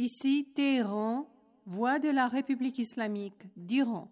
Ici Téhéran, voix de la République islamique d'Iran.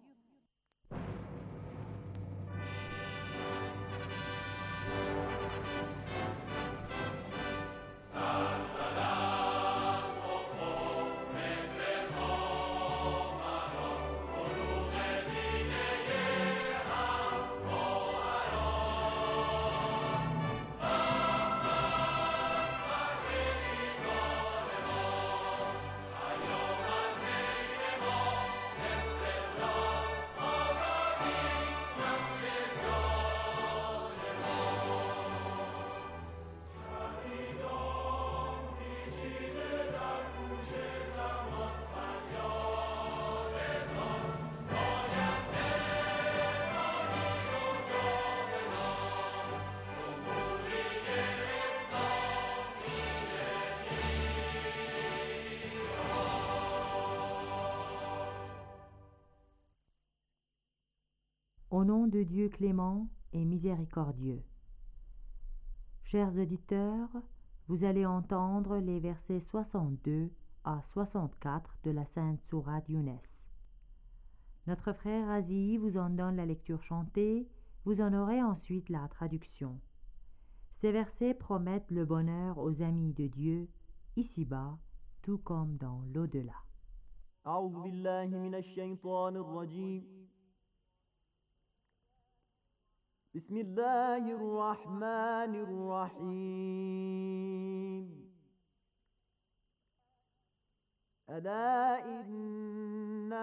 Au nom de Dieu clément et miséricordieux. Chers auditeurs, vous allez entendre les versets 62 à 64 de la Sainte Sourate Younes. Notre frère Aziz vous en donne la lecture chantée, vous en aurez ensuite la traduction. Ces versets promettent le bonheur aux amis de Dieu, ici-bas, tout comme dans l'au-delà. أعوذ بالله من الشيطان الرجيم. بسم الله الرحمن الرحيم. ألا إن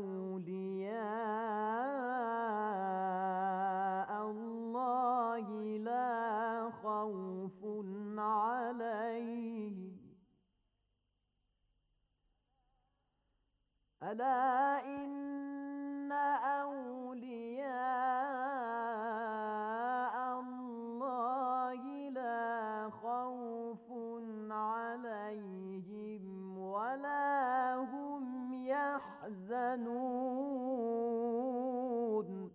أولياء الله لا خوف عليهم ألا إن أولياء الله لا خوف عليهم ولا هم يحزنون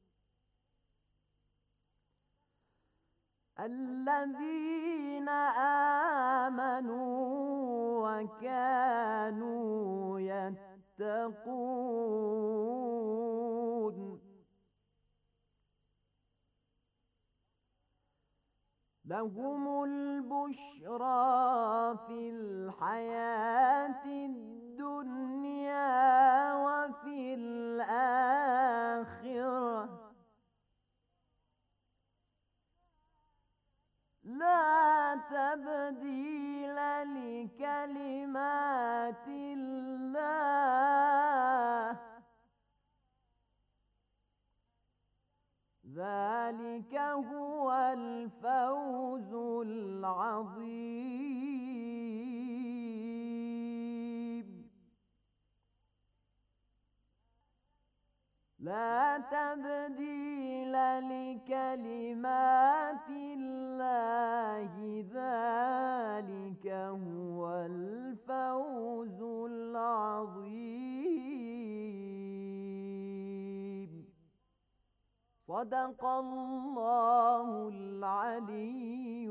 الذين آمنوا وكانوا يتقون لهم البشرى في الحياة الدنيا وفي الآخرة لا تبديل لكلمات الله ذلك هو الفوز العظيم لا تبديل لكلمات الله ذلك هو الفوز العظيم صدق الله العلي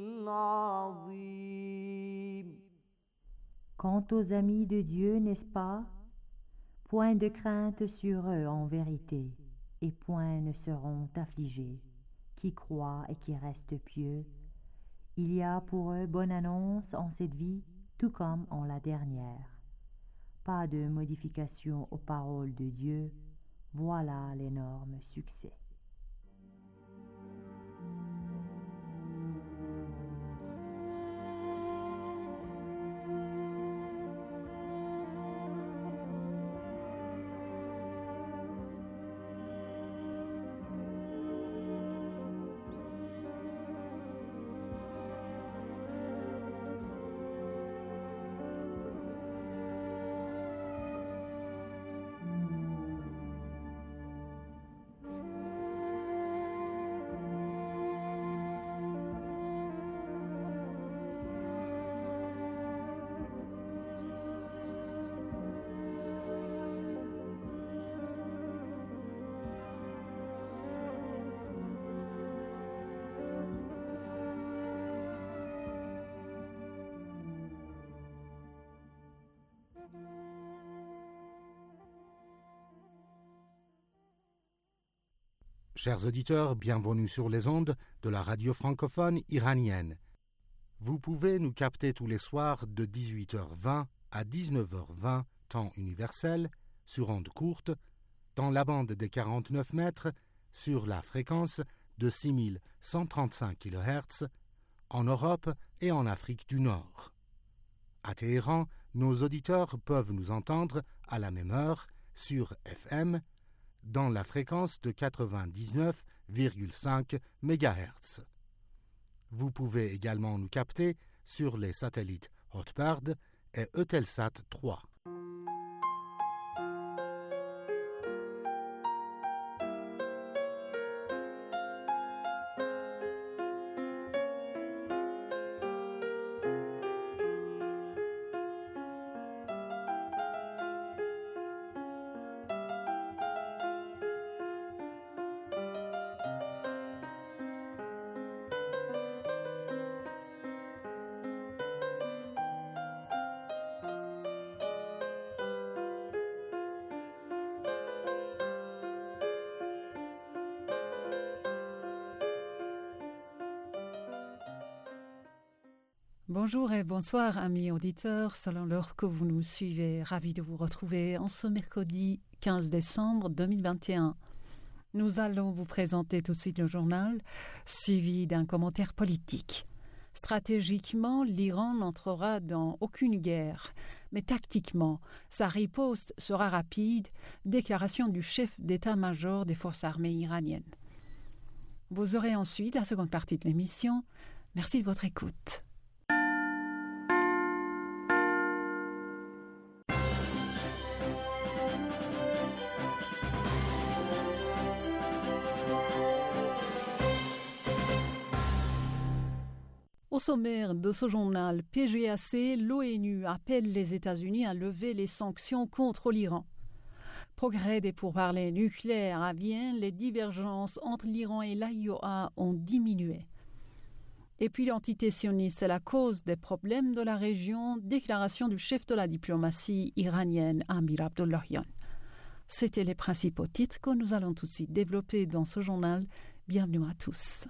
العظيم. Quant aux amis de Dieu, n'est-ce pas? Point de crainte sur eux en vérité, et point ne seront affligés, qui croient et qui restent pieux. Il y a pour eux bonne annonce en cette vie, tout comme en la dernière. Pas de modification aux paroles de Dieu, voilà l'énorme succès. Chers auditeurs, bienvenue sur les ondes de la radio francophone iranienne. Vous pouvez nous capter tous les soirs de 18h20 à 19h20, temps universel, sur ondes courtes, dans la bande des 49 mètres, sur la fréquence de 6135 kHz, en Europe et en Afrique du Nord. À Téhéran, nos auditeurs peuvent nous entendre à la même heure sur FM, dans la fréquence de 99,5 MHz. Vous pouvez également nous capter sur les satellites Hotbird et Eutelsat 3. Bonjour et bonsoir amis auditeurs, selon l'heure que vous nous suivez, ravi de vous retrouver en ce mercredi 15 décembre 2021. Nous allons vous présenter tout de suite le journal, suivi d'un commentaire politique. Stratégiquement, l'Iran n'entrera dans aucune guerre, mais tactiquement, sa riposte sera rapide, déclaration du chef d'état-major des forces armées iraniennes. Vous aurez ensuite la seconde partie de l'émission. Merci de votre écoute. Au sommaire de ce journal PGAC, l'ONU appelle les États-Unis à lever les sanctions contre l'Iran. Progrès des pourparlers nucléaires à Vienne, les divergences entre l'Iran et l'AIOA ont diminué. Et puis l'entité sioniste est la cause des problèmes de la région, déclaration du chef de la diplomatie iranienne Amir Abdollahian. C'étaient les principaux titres que nous allons tout de suite développer dans ce journal. Bienvenue à tous.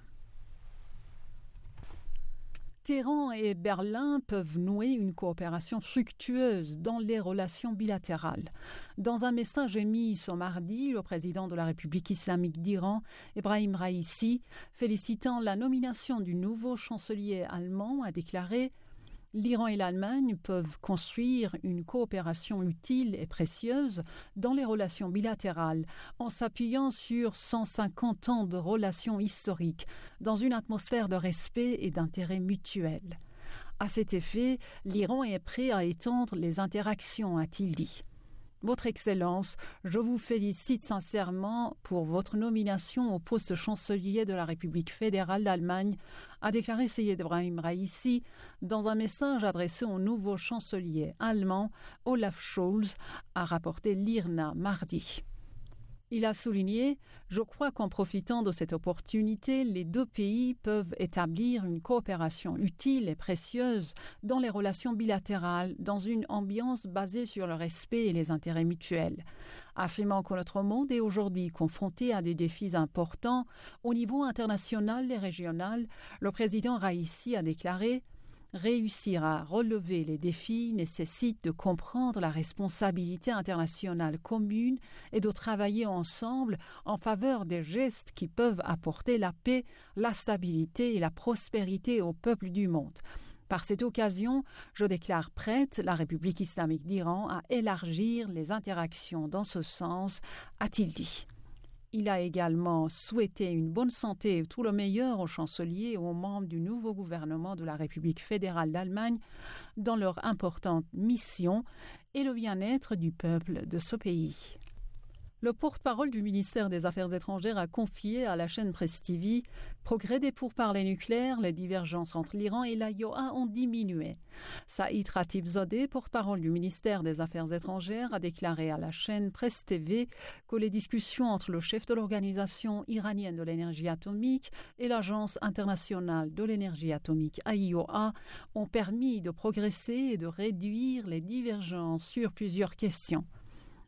Téhéran et Berlin peuvent nouer une coopération fructueuse dans les relations bilatérales. Dans un message émis ce mardi, le président de la République islamique d'Iran, Ebrahim Raïssi, félicitant la nomination du nouveau chancelier allemand, a déclaré « L'Iran et l'Allemagne peuvent construire une coopération utile et précieuse dans les relations bilatérales en s'appuyant sur 150 ans de relations historiques dans une atmosphère de respect et d'intérêt mutuel. À cet effet, l'Iran est prêt à étendre les interactions, a-t-il dit. Votre Excellence, je vous félicite sincèrement pour votre nomination au poste de chancelier de la République fédérale d'Allemagne, a déclaré Seyed Ebrahim Raïssi dans un message adressé au nouveau chancelier allemand Olaf Scholz, a rapporté l'IRNA mardi. Il a souligné « Je crois qu'en profitant de cette opportunité, les deux pays peuvent établir une coopération utile et précieuse dans les relations bilatérales dans une ambiance basée sur le respect et les intérêts mutuels. » Affirmant que notre monde est aujourd'hui confronté à des défis importants au niveau international et régional, le président Raïssi a déclaré « Réussir à relever les défis nécessite de comprendre la responsabilité internationale commune et de travailler ensemble en faveur des gestes qui peuvent apporter la paix, la stabilité et la prospérité au peuple du monde. Par cette occasion, je déclare prête la République islamique d'Iran à élargir les interactions dans ce sens, a-t-il dit. Il a également souhaité une bonne santé et tout le meilleur aux chanceliers et aux membres du nouveau gouvernement de la République fédérale d'Allemagne dans leur importante mission et le bien-être du peuple de ce pays. Le porte-parole du ministère des Affaires étrangères a confié à la chaîne Presse TV « Progrès des pourparlers nucléaires, les divergences entre l'Iran et l'AIOA ont diminué ». Saïd Khatibzadeh, porte-parole du ministère des Affaires étrangères, a déclaré à la chaîne Presse TV que les discussions entre le chef de l'Organisation iranienne de l'énergie atomique et l'Agence internationale de l'énergie atomique AIOA ont permis de progresser et de réduire les divergences sur plusieurs questions.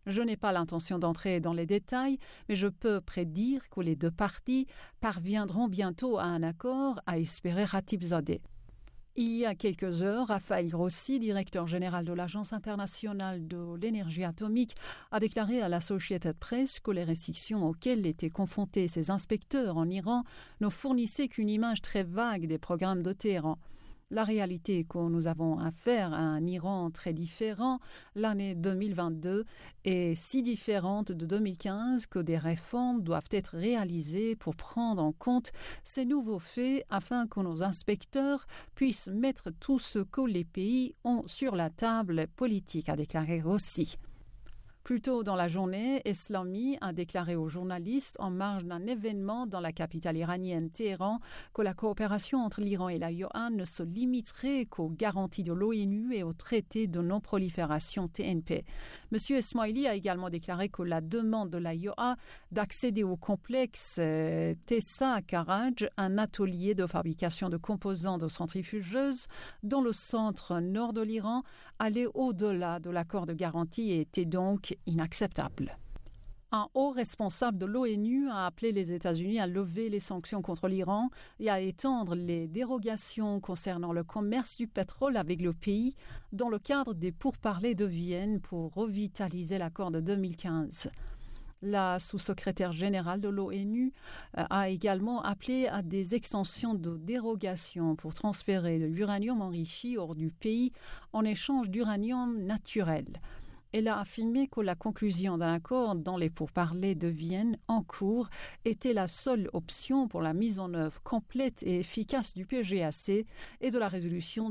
Je n'ai pas l'intention d'entrer dans les détails, mais je peux prédire que les deux parties parviendront bientôt à un accord, a espéré Khatibzadeh. Il y a quelques heures, Rafael Grossi, directeur général de l'Agence internationale de l'énergie atomique, a déclaré à l'Associated Press que les restrictions auxquelles étaient confrontés ses inspecteurs en Iran ne fournissaient qu'une image très vague des programmes de Téhéran. La réalité est que nous avons affaire à un Iran très différent. L'année 2022 est si différente de 2015 que des réformes doivent être réalisées pour prendre en compte ces nouveaux faits afin que nos inspecteurs puissent mettre tout ce que les pays ont sur la table politique, a déclaré Rossi. Plus tôt dans la journée, Eslami a déclaré aux journalistes en marge d'un événement dans la capitale iranienne Téhéran que la coopération entre l'Iran et l'AIOA ne se limiterait qu'aux garanties de l'ONU et au traité de non-prolifération TNP. M. Esmaili a également déclaré que la demande de l'AIOA d'accéder au complexe Tessa Karaj, un atelier de fabrication de composants de centrifugeuses dans le centre nord de l'Iran, allait au-delà de l'accord de garantie et était donc inacceptable. Un haut responsable de l'ONU a appelé les États-Unis à lever les sanctions contre l'Iran et à étendre les dérogations concernant le commerce du pétrole avec le pays dans le cadre des pourparlers de Vienne pour revitaliser l'accord de 2015. La sous-secrétaire générale de l'ONU a également appelé à des extensions de dérogation pour transférer de l'uranium enrichi hors du pays en échange d'uranium naturel. Elle a affirmé que la conclusion d'un accord dans les pourparlers de Vienne en cours était la seule option pour la mise en œuvre complète et efficace du PGAC et de la résolution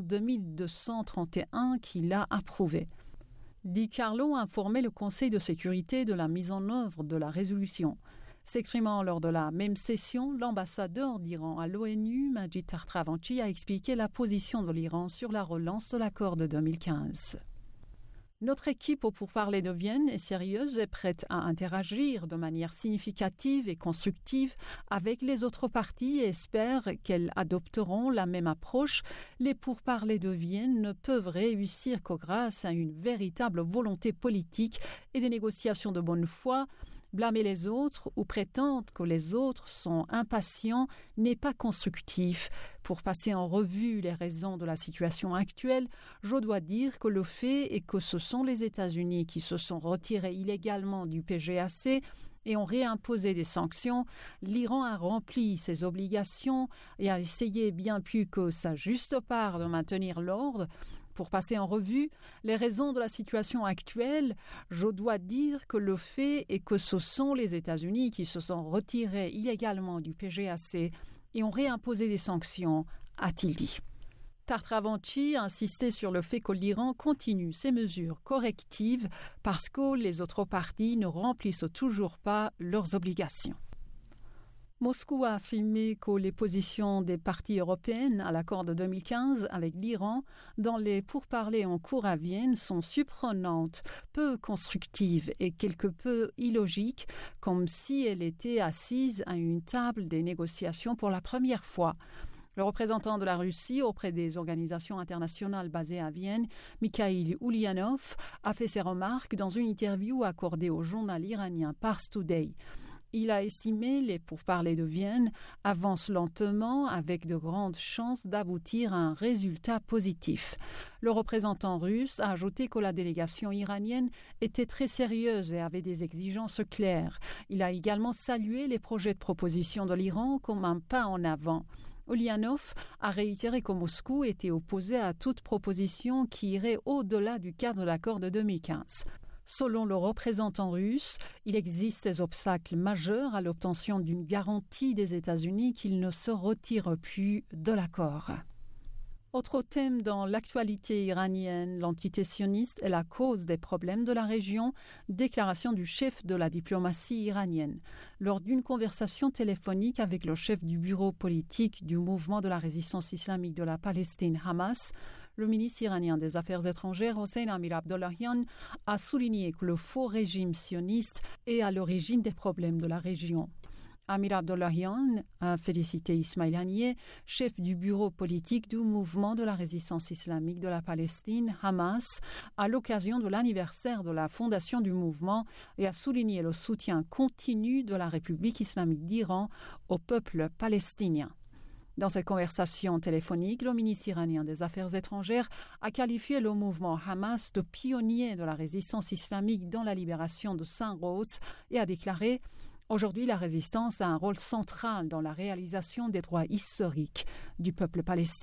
2231 qui l'a approuvée. Di Carlo a informé le Conseil de sécurité de la mise en œuvre de la résolution. S'exprimant lors de la même session, l'ambassadeur d'Iran à l'ONU, Majid Tartravanchi, a expliqué la position de l'Iran sur la relance de l'accord de 2015. Notre équipe au pourparlers de Vienne est sérieuse et prête à interagir de manière significative et constructive avec les autres parties et espère qu'elles adopteront la même approche. Les pourparlers de Vienne ne peuvent réussir que grâce à une véritable volonté politique et des négociations de bonne foi. Blâmer les autres ou prétendre que les autres sont impatients n'est pas constructif. Pour passer en revue les raisons de la situation actuelle, je dois dire que le fait est que ce sont les États-Unis qui se sont retirés illégalement du PGAC et ont réimposé des sanctions. L'Iran a rempli ses obligations et a essayé bien plus que sa juste part de maintenir l'ordre. Pour passer en revue les raisons de la situation actuelle, je dois dire que le fait est que ce sont les États-Unis qui se sont retirés illégalement du PGAC et ont réimposé des sanctions, a-t-il dit. Tartravanchi a insisté sur le fait que l'Iran continue ses mesures correctives parce que les autres parties ne remplissent toujours pas leurs obligations. Moscou a affirmé que les positions des parties européennes à l'accord de 2015 avec l'Iran dans les pourparlers en cours à Vienne sont surprenantes, peu constructives et quelque peu illogiques, comme si elles étaient assises à une table des négociations pour la première fois. Le représentant de la Russie auprès des organisations internationales basées à Vienne, Mikhail Ulyanov, a fait ces remarques dans une interview accordée au journal iranien Pars Today. Il a estimé les pourparlers de Vienne avancent lentement avec de grandes chances d'aboutir à un résultat positif. Le représentant russe a ajouté que la délégation iranienne était très sérieuse et avait des exigences claires. Il a également salué les projets de proposition de l'Iran comme un pas en avant. Ulyanov a réitéré que Moscou était opposé à toute proposition qui irait au-delà du cadre de l'accord de 2015. Selon le représentant russe, il existe des obstacles majeurs à l'obtention d'une garantie des États-Unis qu'ils ne se retirent plus de l'accord. Autre thème dans l'actualité iranienne, l'entité sioniste est la cause des problèmes de la région, déclaration du chef de la diplomatie iranienne. Lors d'une conversation téléphonique avec le chef du bureau politique du mouvement de la résistance islamique de la Palestine, Hamas, le ministre iranien des Affaires étrangères, Hossein Amir Abdollahian, a souligné que le faux régime sioniste est à l'origine des problèmes de la région. Amir Abdollahian a félicité Ismail Haniyeh, chef du bureau politique du mouvement de la résistance islamique de la Palestine, Hamas, à l'occasion de l'anniversaire de la fondation du mouvement et a souligné le soutien continu de la République islamique d'Iran au peuple palestinien. Dans cette conversation téléphonique, le ministre iranien des Affaires étrangères a qualifié le mouvement Hamas de pionnier de la résistance islamique dans la libération de Saint-Rose et a déclaré « Aujourd'hui, la résistance a un rôle central dans la réalisation des droits historiques du peuple palestinien. »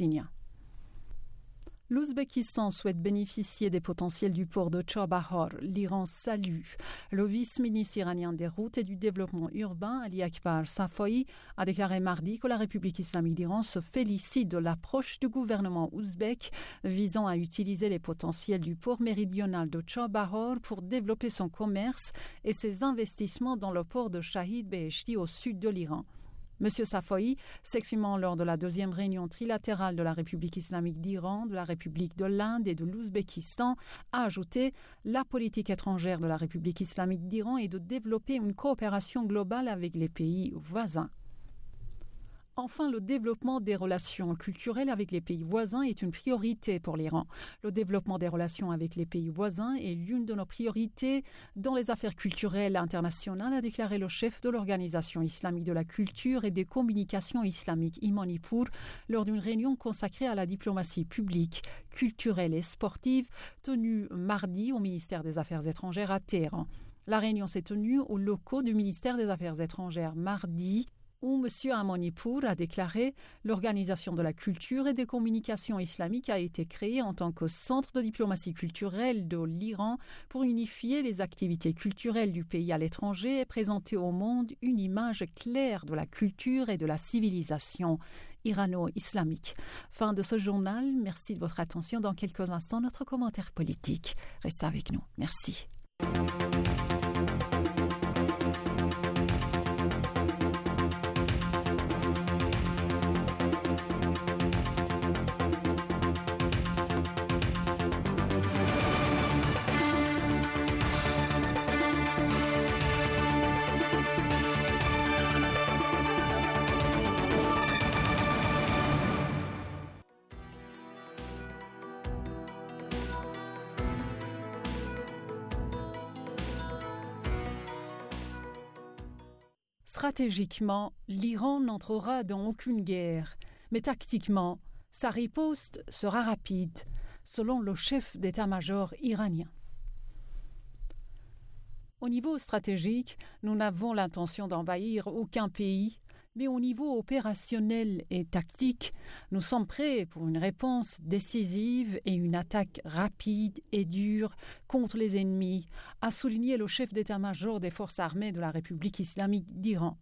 L'Ouzbékistan souhaite bénéficier des potentiels du port de Chabahar. L'Iran salue. Le vice-ministre iranien des routes et du développement urbain, Ali Akbar Safaï, a déclaré mardi que la République islamique d'Iran se félicite de l'approche du gouvernement ouzbek visant à utiliser les potentiels du port méridional de Chabahar pour développer son commerce et ses investissements dans le port de Shahid Beheshti au sud de l'Iran. M. Safaï, s'exprimant lors de la deuxième réunion trilatérale de la République islamique d'Iran, de la République de l'Inde et de l'Ouzbékistan, a ajouté « La politique étrangère de la République islamique d'Iran est de développer une coopération globale avec les pays voisins. » Enfin, le développement des relations culturelles avec les pays voisins est une priorité pour l'Iran. Le développement des relations avec les pays voisins est l'une de nos priorités dans les affaires culturelles internationales, a déclaré le chef de l'Organisation islamique de la culture et des communications islamiques Imanipur lors d'une réunion consacrée à la diplomatie publique, culturelle et sportive tenue mardi au ministère des Affaires étrangères à Téhéran. La réunion s'est tenue aux locaux du ministère des Affaires étrangères mardi, où M. Amanipour a déclaré « L'Organisation de la culture et des communications islamiques a été créée en tant que centre de diplomatie culturelle de l'Iran pour unifier les activités culturelles du pays à l'étranger et présenter au monde une image claire de la culture et de la civilisation irano-islamique. » Fin de ce journal. Merci de votre attention. Dans quelques instants, notre commentaire politique. Restez avec nous. Merci. Stratégiquement, l'Iran n'entrera dans aucune guerre, mais tactiquement, sa riposte sera rapide, selon le chef d'état-major iranien. Au niveau stratégique, nous n'avons l'intention d'envahir aucun pays, mais au niveau opérationnel et tactique, nous sommes prêts pour une réponse décisive et une attaque rapide et dure contre les ennemis, a souligné le chef d'état-major des forces armées de la République islamique d'Iran.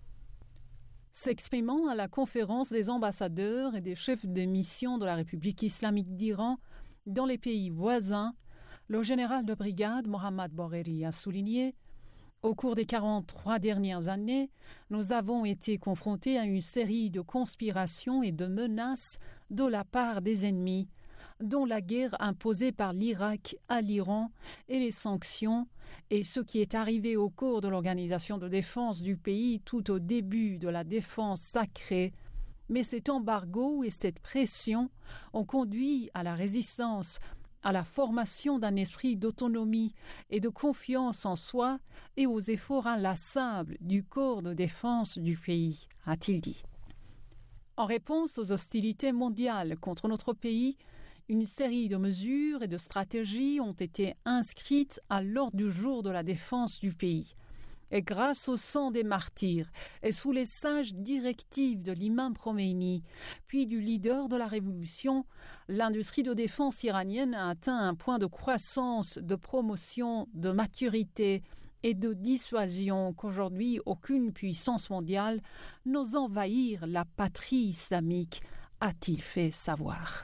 S'exprimant à la conférence des ambassadeurs et des chefs de mission de la République islamique d'Iran dans les pays voisins, le général de brigade Mohammad Bagheri a souligné « Au cours des 43 dernières années, nous avons été confrontés à une série de conspirations et de menaces de la part des ennemis, dont la guerre imposée par l'Irak à l'Iran et les sanctions, et ce qui est arrivé au cours de l'organisation de défense du pays tout au début de la défense sacrée. Mais cet embargo et cette pression ont conduit à la résistance, à la formation d'un esprit d'autonomie et de confiance en soi et aux efforts inlassables du corps de défense du pays, a-t-il dit. En réponse aux hostilités mondiales contre notre pays, une série de mesures et de stratégies ont été inscrites à l'ordre du jour de la défense du pays. Et grâce au sang des martyrs et sous les sages directives de l'imam Khomeini, puis du leader de la révolution, l'industrie de défense iranienne a atteint un point de croissance, de promotion, de maturité et de dissuasion qu'aujourd'hui aucune puissance mondiale n'ose envahir la patrie islamique, a-t-il fait savoir.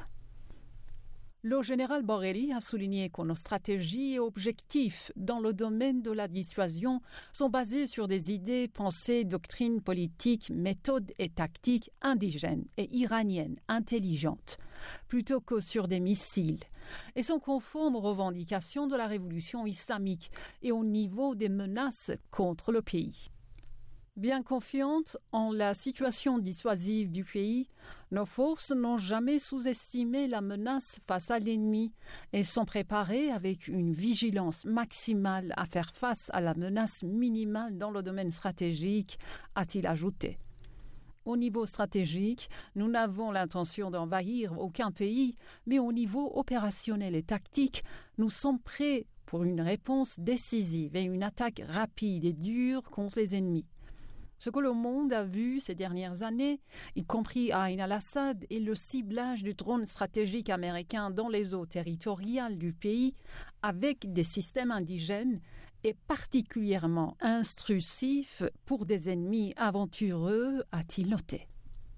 Le général Bagheri a souligné que nos stratégies et objectifs dans le domaine de la dissuasion sont basés sur des idées, pensées, doctrines politiques, méthodes et tactiques indigènes et iraniennes intelligentes, plutôt que sur des missiles, et sont conformes aux revendications de la révolution islamique et au niveau des menaces contre le pays. Bien confiantes en la situation dissuasive du pays, nos forces n'ont jamais sous-estimé la menace face à l'ennemi et sont préparées avec une vigilance maximale à faire face à la menace minimale dans le domaine stratégique, a-t-il ajouté. Au niveau stratégique, nous n'avons l'intention d'envahir aucun pays, mais au niveau opérationnel et tactique, nous sommes prêts pour une réponse décisive et une attaque rapide et dure contre les ennemis. Ce que le monde a vu ces dernières années, y compris à Ain al-Assad, est le ciblage du drone stratégique américain dans les eaux territoriales du pays avec des systèmes indigènes et particulièrement instructif pour des ennemis aventureux, a-t-il noté.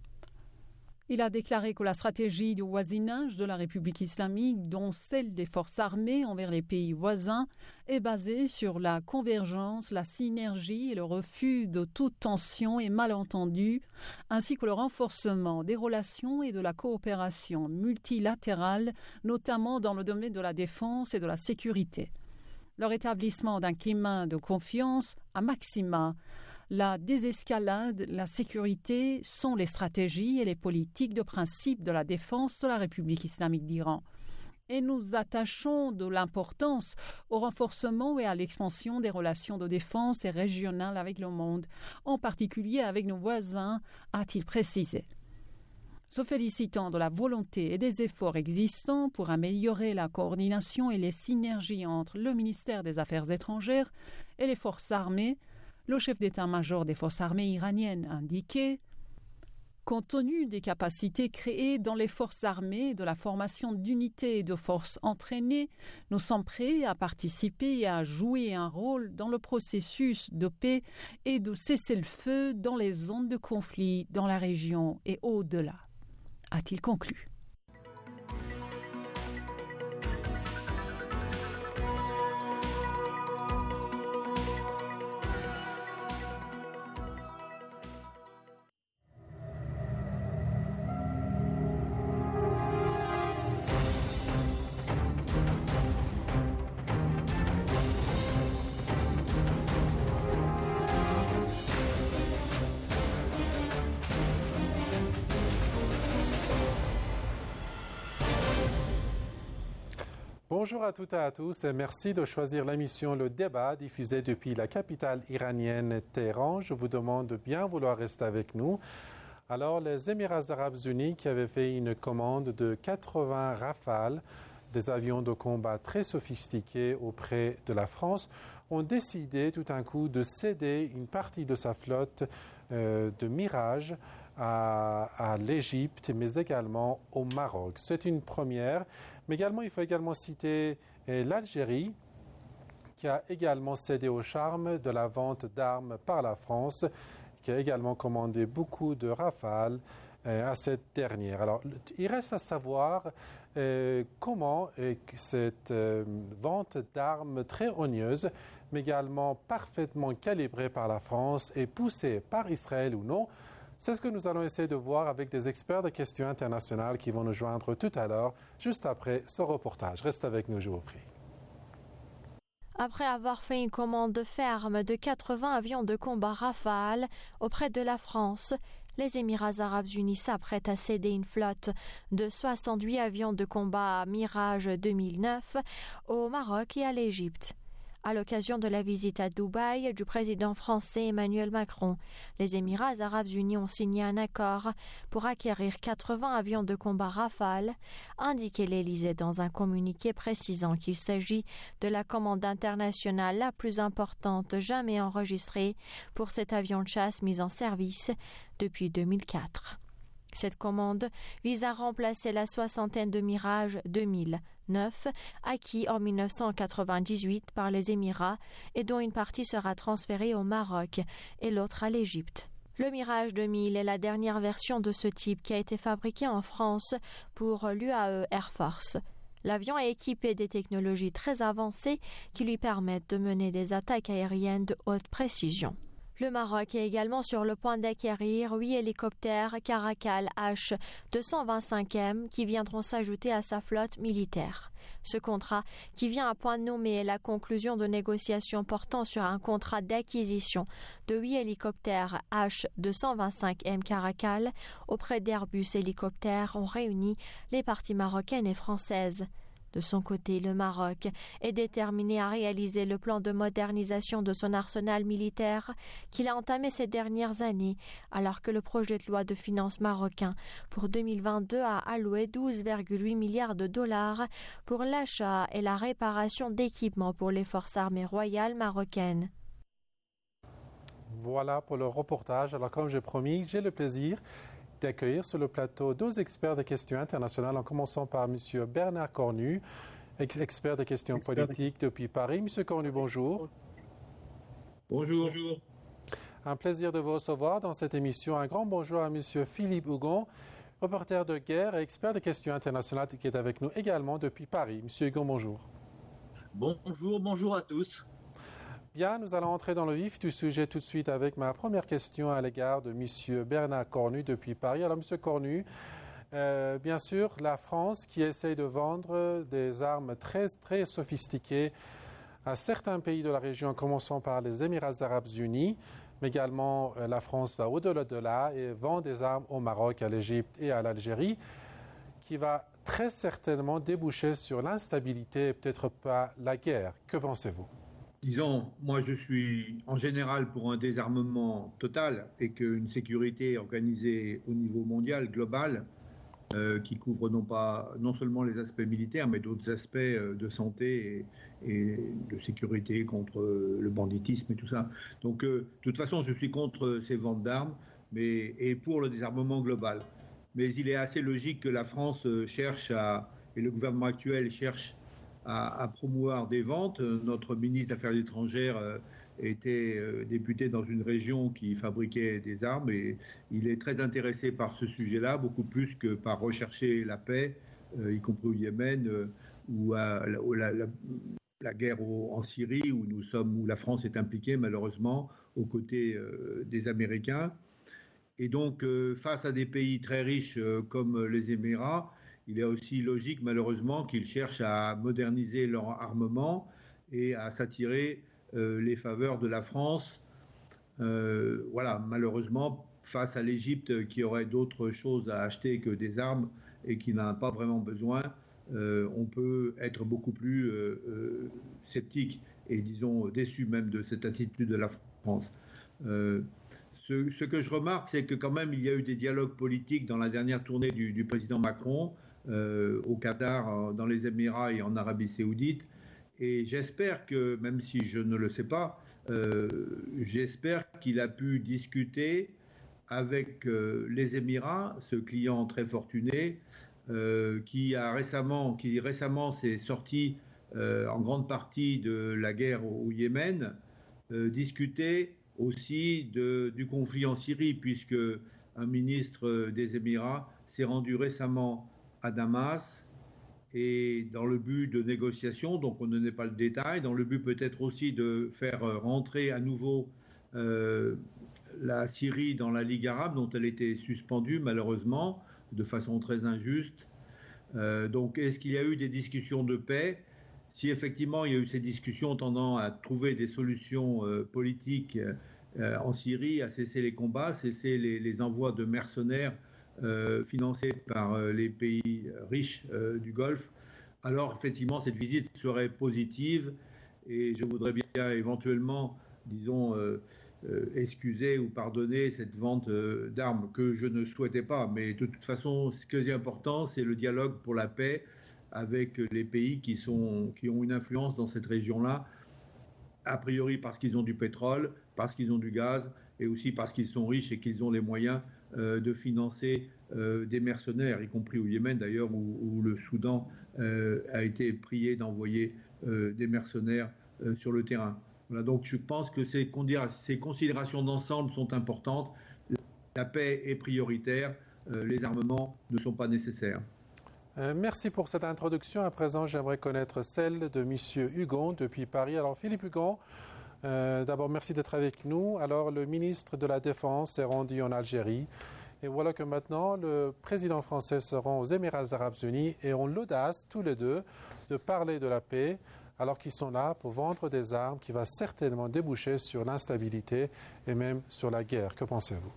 Il a déclaré que la stratégie de voisinage de la République islamique, dont celle des forces armées envers les pays voisins, est basée sur la convergence, la synergie et le refus de toute tension et malentendu, ainsi que le renforcement des relations et de la coopération multilatérale, notamment dans le domaine de la défense et de la sécurité. Le rétablissement d'un climat de confiance à maxima, la désescalade, la sécurité sont les stratégies et les politiques de principe de la défense de la République islamique d'Iran. Et nous attachons de l'importance au renforcement et à l'expansion des relations de défense et régionales avec le monde, en particulier avec nos voisins, a-t-il précisé. Se félicitant de la volonté et des efforts existants pour améliorer la coordination et les synergies entre le ministère des Affaires étrangères et les forces armées, le chef d'état-major des forces armées iraniennes a indiqué « Compte tenu des capacités créées dans les forces armées et de la formation d'unités et de forces entraînées, nous sommes prêts à participer et à jouer un rôle dans le processus de paix et de cessez-le-feu dans les zones de conflit dans la région et au-delà », a-t-il conclu. Bonjour à toutes et à tous et merci de choisir l'émission Le Débat diffusée depuis la capitale iranienne Téhéran. Je vous demande de bien vouloir rester avec nous. Alors, les Émirats arabes unis qui avaient fait une commande de 80 Rafales, des avions de combat très sophistiqués auprès de la France, ont décidé tout d'un coup de céder une partie de sa flotte de Mirage à l'Égypte, mais également au Maroc. C'est une première, mais également, il faut également citer l'Algérie, qui a également cédé au charme de la vente d'armes par la France, qui a également commandé beaucoup de Rafales à cette dernière. Alors, il reste à savoir comment cette vente d'armes très onéreuse, mais également parfaitement calibrée par la France et poussée par Israël ou non. C'est ce que nous allons essayer de voir avec des experts de questions internationales qui vont nous joindre tout à l'heure, juste après ce reportage. Reste avec nous, je vous prie. Après avoir fait une commande ferme de 80 avions de combat Rafale auprès de la France, les Émirats arabes unis s'apprêtent à céder une flotte de 68 avions de combat Mirage 2009 au Maroc et à l'Égypte. À l'occasion de la visite à Dubaï du président français Emmanuel Macron, les Émirats arabes unis ont signé un accord pour acquérir 80 avions de combat Rafale, indiquait l'Élysée dans un communiqué précisant qu'il s'agit de la commande internationale la plus importante jamais enregistrée pour cet avion de chasse mis en service depuis 2004. Cette commande vise à remplacer la soixantaine de Mirage 2009 acquis en 1998 par les Émirats et dont une partie sera transférée au Maroc et l'autre à l'Égypte. Le Mirage 2000 est la dernière version de ce type qui a été fabriquée en France pour l'UAE Air Force. L'avion est équipé des technologies très avancées qui lui permettent de mener des attaques aériennes de haute précision. Le Maroc est également sur le point d'acquérir 8 hélicoptères Caracal H-225M qui viendront s'ajouter à sa flotte militaire. Ce contrat, qui vient à point nommé, est la conclusion de négociations portant sur un contrat d'acquisition de 8 hélicoptères H-225M Caracal auprès d'Airbus Hélicoptères, ont réuni les parties marocaines et françaises. De son côté, le Maroc est déterminé à réaliser le plan de modernisation de son arsenal militaire qu'il a entamé ces dernières années, alors que le projet de loi de finances marocain pour 2022 a alloué 12,8 milliards de dollars pour l'achat et la réparation d'équipements pour les forces armées royales marocaines. Voilà pour le reportage. Alors, comme j'ai promis, j'ai le plaisir d'accueillir sur le plateau 2 experts des questions internationales, en commençant par M. Bernard Cornu, expert des questions politiques depuis Paris. M. Cornu, bonjour. Bonjour. Un plaisir de vous recevoir dans cette émission. Un grand bonjour à M. Philippe Hugon, reporter de guerre et expert des questions internationales, qui est avec nous également depuis Paris. M. Hugon, bonjour. Bonjour à tous. Bien, nous allons entrer dans le vif du sujet tout de suite avec ma première question à l'égard de M. Bernard Cornu depuis Paris. Alors, M. Cornu, bien sûr, la France qui essaye de vendre des armes très, très sophistiquées à certains pays de la région, commençant par les Émirats arabes unis, mais également la France va au-delà de là et vend des armes au Maroc, à l'Égypte et à l'Algérie, qui va très certainement déboucher sur l'instabilité et peut-être pas la guerre. Que pensez-vous ? Disons, moi je suis en général pour un désarmement total et qu'une sécurité organisée au niveau mondial, global, qui couvre non seulement les aspects militaires, mais d'autres aspects de santé et de sécurité contre le banditisme et tout ça. Donc, de toute façon, je suis contre ces ventes d'armes et pour le désarmement global. Mais il est assez logique que la France et le gouvernement actuel cherche à promouvoir des ventes. Notre ministre des Affaires étrangères était député dans une région qui fabriquait des armes et il est très intéressé par ce sujet-là, beaucoup plus que par rechercher la paix, y compris au Yémen ou la guerre en Syrie où la France est impliquée malheureusement aux côtés des Américains. Et donc face à des pays très riches comme les Émirats, il est aussi logique, malheureusement, qu'ils cherchent à moderniser leur armement et à s'attirer les faveurs de la France. Malheureusement, face à l'Égypte, qui aurait d'autres choses à acheter que des armes et qui n'en a pas vraiment besoin, on peut être beaucoup plus sceptique et, disons, déçu même de cette attitude de la France. Ce que je remarque, c'est que quand même, il y a eu des dialogues politiques dans la dernière tournée du président Macron, au Qatar, dans les Émirats et en Arabie Saoudite. Et j'espère que, même si je ne le sais pas, j'espère qu'il a pu discuter avec les Émirats, ce client très fortuné, qui récemment s'est sorti en grande partie de la guerre au Yémen, discuter aussi du conflit en Syrie, puisque un ministre des Émirats s'est rendu récemment à Damas et dans le but de négociation, donc on ne connaît pas le détail, dans le but peut-être aussi de faire rentrer à nouveau la Syrie dans la Ligue arabe dont elle était suspendue malheureusement de façon très injuste. Donc est-ce qu'il y a eu des discussions de paix? Si effectivement il y a eu ces discussions tendant à trouver des solutions politiques en Syrie, à cesser les combats, cesser les envois de mercenaires financés par les pays riches du Golfe, alors effectivement cette visite serait positive et je voudrais bien éventuellement, disons, excuser ou pardonner cette vente d'armes que je ne souhaitais pas. Mais de toute façon, ce qui est important, c'est le dialogue pour la paix avec les pays qui ont une influence dans cette région-là, a priori parce qu'ils ont du pétrole, parce qu'ils ont du gaz et aussi parce qu'ils sont riches et qu'ils ont les moyens de financer des mercenaires, y compris au Yémen d'ailleurs, où le Soudan a été prié d'envoyer des mercenaires sur le terrain. Voilà, donc je pense que ces considérations d'ensemble sont importantes. La paix est prioritaire, les armements ne sont pas nécessaires. Merci pour cette introduction. À présent, j'aimerais connaître celle de M. Hugon depuis Paris. Alors, Philippe Hugon, d'abord, merci d'être avec nous. Alors, le ministre de la Défense s'est rendu en Algérie. Et voilà que maintenant, le président français se rend aux Émirats arabes unis et ont l'audace, tous les deux, de parler de la paix, alors qu'ils sont là pour vendre des armes qui va certainement déboucher sur l'instabilité et même sur la guerre. Que pensez-vous?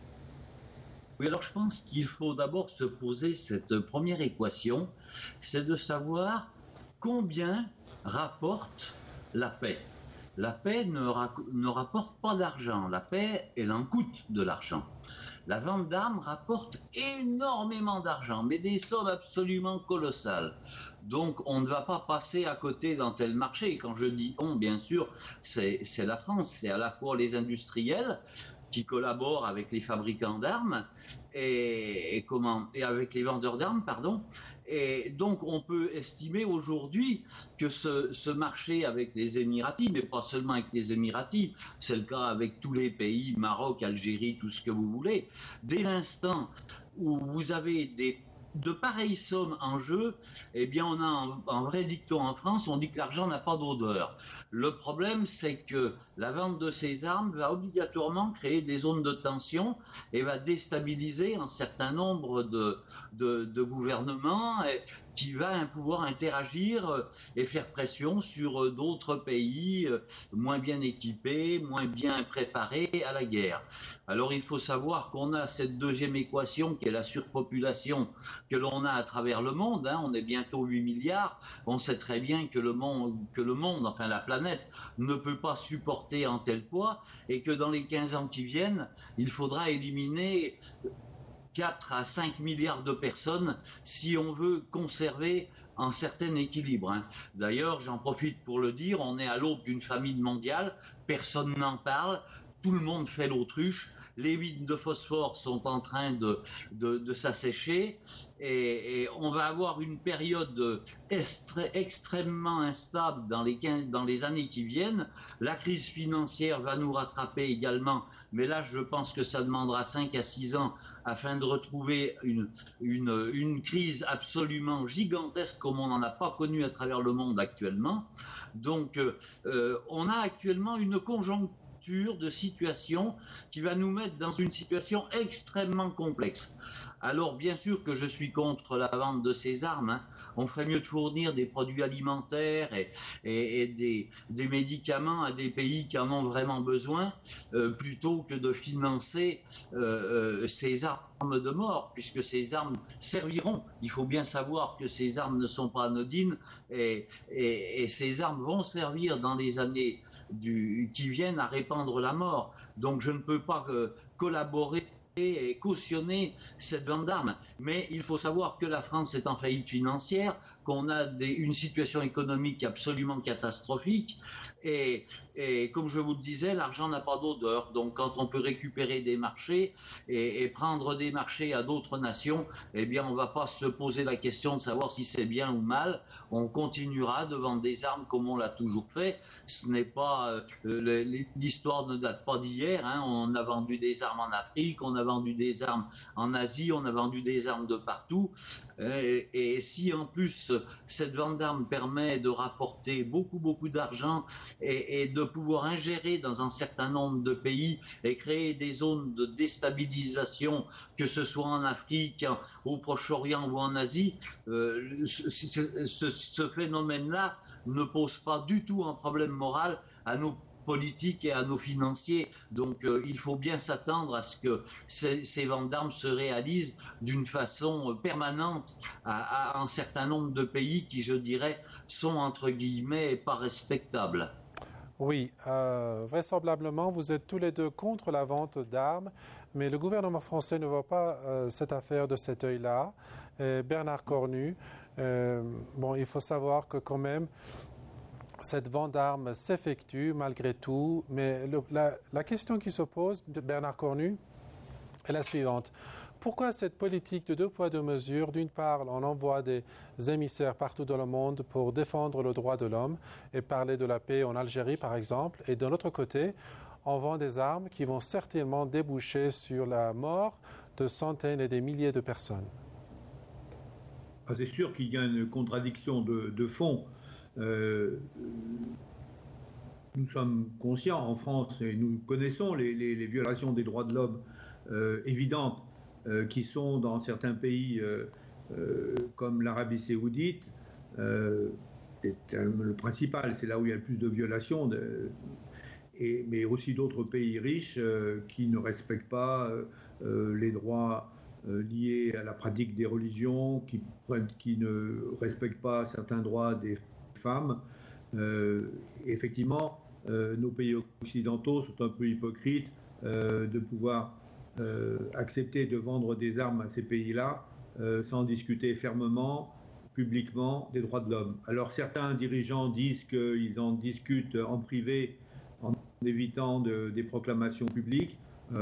Oui, alors je pense qu'il faut d'abord se poser cette première équation, c'est de savoir combien rapporte la paix. La paix ne rapporte pas d'argent, la paix, elle en coûte de l'argent. La vente d'armes rapporte énormément d'argent, mais des sommes absolument colossales. Donc on ne va pas passer à côté d'un tel marché. Quand je dis on, bien sûr, c'est la France, c'est à la fois les industriels qui collaborent avec les fabricants d'armes et avec les vendeurs d'armes, pardon. Et donc on peut estimer aujourd'hui que ce marché avec les Émiratis, mais pas seulement avec les Émiratis, c'est le cas avec tous les pays, Maroc, Algérie, tout ce que vous voulez, dès l'instant où vous avez de pareilles sommes en jeu, eh bien on a un vrai dicton en France, on dit que l'argent n'a pas d'odeur. Le problème, c'est que la vente de ces armes va obligatoirement créer des zones de tension et va déstabiliser un certain nombre de gouvernements qui va pouvoir interagir et faire pression sur d'autres pays moins bien équipés, moins bien préparés à la guerre. Alors il faut savoir qu'on a cette deuxième équation qui est la surpopulation que l'on a à travers le monde, hein. On est bientôt 8 milliards, on sait très bien que le monde, enfin la planète, ne peut pas supporter un tel poids et que dans les 15 ans qui viennent, il faudra éliminer 4 à 5 milliards de personnes si on veut conserver un certain équilibre, hein. D'ailleurs, j'en profite pour le dire, on est à l'aube d'une famine mondiale, personne n'en parle, tout le monde fait l'autruche, les mines de phosphore sont en train de s'assécher et on va avoir une période extrêmement instable dans les années qui viennent. La crise financière va nous rattraper également, mais là je pense que ça demandera 5 à 6 ans afin de retrouver une crise absolument gigantesque comme on n'en a pas connu à travers le monde actuellement. Donc on a actuellement une conjoncture de situation qui va nous mettre dans une situation extrêmement complexe. Alors bien sûr que je suis contre la vente de ces armes, hein. On ferait mieux de fournir des produits alimentaires et des médicaments à des pays qui en ont vraiment besoin plutôt que de financer ces armes de mort, puisque ces armes serviront. Il faut bien savoir que ces armes ne sont pas anodines et ces armes vont servir dans les années qui viennent à répandre la mort. Donc je ne peux pas collaborer et cautionner cette vente d'armes. Mais il faut savoir que la France est en faillite financière, qu'on a une situation économique absolument catastrophique et comme je vous le disais, l'argent n'a pas d'odeur. Donc quand on peut récupérer des marchés et prendre des marchés à d'autres nations, eh bien on ne va pas se poser la question de savoir si c'est bien ou mal. On continuera de vendre des armes comme on l'a toujours fait. Ce n'est pas l'histoire ne date pas d'hier, hein. On a vendu des armes en Afrique, on a vendu des armes en Asie, on a vendu des armes de partout. Et si en plus cette vente d'armes permet de rapporter beaucoup d'argent et de pouvoir ingérer dans un certain nombre de pays et créer des zones de déstabilisation, que ce soit en Afrique, au Proche-Orient ou en Asie, ce phénomène-là ne pose pas du tout un problème moral à nos politiques et à nos financiers. Donc il faut bien s'attendre à ce que ces ventes d'armes se réalisent d'une façon permanente à un certain nombre de pays qui, je dirais, sont entre guillemets pas respectables. Oui, vraisemblablement, vous êtes tous les deux contre la vente d'armes, mais le gouvernement français ne voit pas cette affaire de cet œil-là. Bernard Cornu, il faut savoir que quand même, cette vente d'armes s'effectue malgré tout, mais la question qui se pose, Bernard Cornu, est la suivante. Pourquoi cette politique de 2 poids 2 mesures? D'une part, on envoie des émissaires partout dans le monde pour défendre le droit de l'homme et parler de la paix en Algérie, par exemple, et de l'autre côté, on vend des armes qui vont certainement déboucher sur la mort de centaines et des milliers de personnes. C'est sûr qu'il y a une contradiction de fond. Nous sommes conscients en France et nous connaissons les violations des droits de l'homme évidentes qui sont dans certains pays comme l'Arabie saoudite. C'est le principal, c'est là où il y a le plus de violations, mais aussi d'autres pays riches qui ne respectent pas les droits liés à la pratique des religions, qui ne respectent pas certains droits des femmes. Effectivement, nos pays occidentaux sont un peu hypocrites de pouvoir accepter de vendre des armes à ces pays-là sans discuter fermement, publiquement, des droits de l'homme. Alors certains dirigeants disent qu'ils en discutent en privé en évitant des proclamations publiques.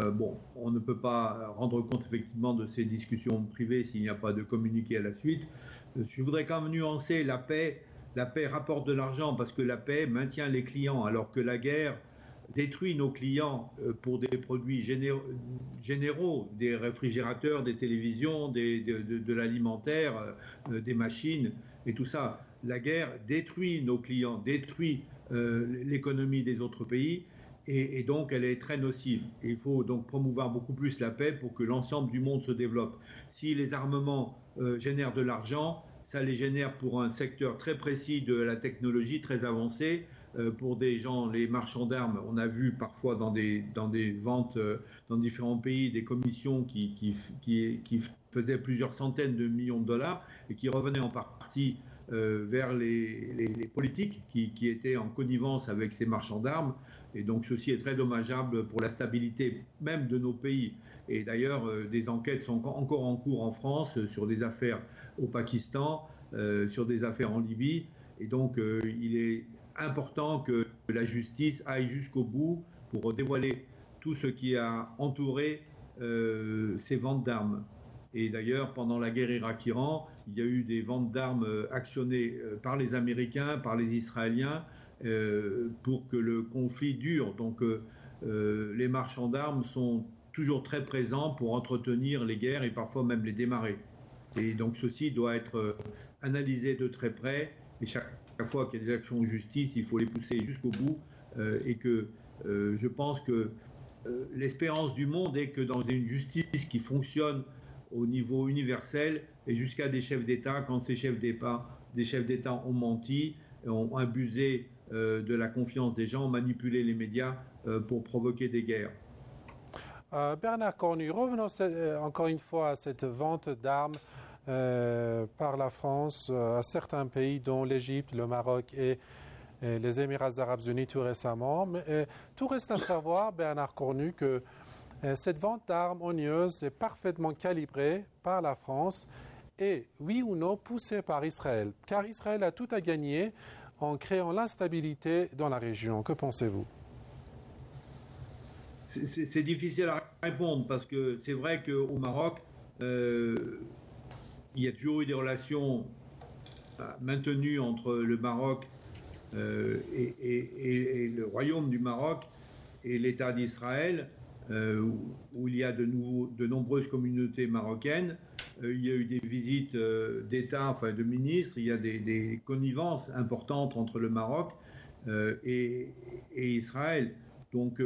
On ne peut pas rendre compte effectivement de ces discussions privées s'il n'y a pas de communiqué à la suite. Je voudrais quand même nuancer la paix. La paix rapporte de l'argent parce que la paix maintient les clients, alors que la guerre détruit nos clients pour des produits généraux, des réfrigérateurs, des télévisions, de l'alimentaire, des machines et tout ça. La guerre détruit nos clients, détruit l'économie des autres pays et donc elle est très nocive. Et il faut donc promouvoir beaucoup plus la paix pour que l'ensemble du monde se développe. Si les armements génèrent de l'argent, ça les génère pour un secteur très précis de la technologie, très avancé. Pour des gens, les marchands d'armes, on a vu parfois dans des ventes dans différents pays des commissions qui faisaient plusieurs centaines de millions de dollars et qui revenaient en partie vers les politiques qui étaient en connivence avec ces marchands d'armes. Et donc ceci est très dommageable pour la stabilité même de nos pays. Et d'ailleurs, des enquêtes sont encore en cours en France sur des affaires au Pakistan, sur des affaires en Libye. Et donc il est important que la justice aille jusqu'au bout pour dévoiler tout ce qui a entouré ces ventes d'armes. Et d'ailleurs, pendant la guerre Irak-Iran, il y a eu des ventes d'armes actionnées par les Américains, par les Israéliens, pour que le conflit dure. Donc les marchands d'armes sont toujours très présents pour entretenir les guerres et parfois même les démarrer. Et donc ceci doit être analysé de très près, et chaque fois qu'il y a des actions de justice, il faut les pousser jusqu'au bout, et que je pense que l'espérance du monde est que dans une justice qui fonctionne au niveau universel et jusqu'à des chefs d'État, quand ces chefs d'État ont menti, ont abusé de la confiance des gens, ont manipulé les médias pour provoquer des guerres. Bernard Cornu, revenons encore une fois à cette vente d'armes par la France à certains pays, dont l'Égypte, le Maroc et les Émirats arabes unis tout récemment. Mais tout reste à savoir, Bernard Cornu, que cette vente d'armes onieuse est parfaitement calibrée par la France et, oui ou non, poussée par Israël. Car Israël a tout à gagner en créant l'instabilité dans la région. Que pensez-vous ? C'est difficile à répondre parce que c'est vrai qu'au Maroc, il y a toujours eu des relations maintenues entre le Maroc et le royaume du Maroc et l'État d'Israël, où il y a de nombreuses communautés marocaines. Il y a eu des visites d'État, enfin de ministres, il y a des connivences importantes entre le Maroc et Israël. Donc,